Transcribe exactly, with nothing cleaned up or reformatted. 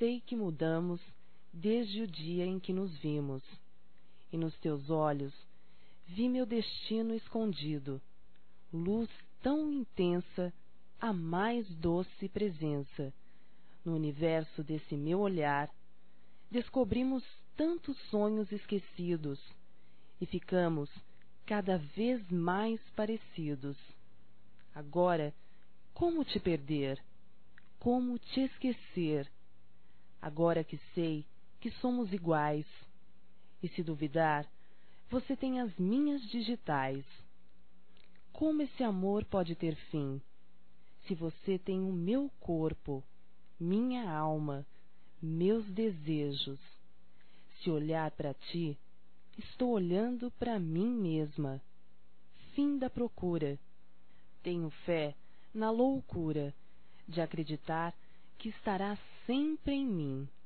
sei que mudamos desde o dia em que nos vimos, e nos teus olhos vi meu destino escondido, luz tão intensa, a mais doce presença. No universo desse meu olhar, descobrimos tantos sonhos esquecidos, e ficamos cada vez mais parecidos. Agora, como te perder? Como te esquecer? Agora que sei que somos iguais, e se duvidar, você tem as minhas digitais. Como esse amor pode ter fim, se você tem o meu corpo, minha alma, meus desejos? Se olhar para ti, estou olhando para mim mesma. Fim da procura. Tenho fé na loucura de acreditar que estará sempre em mim.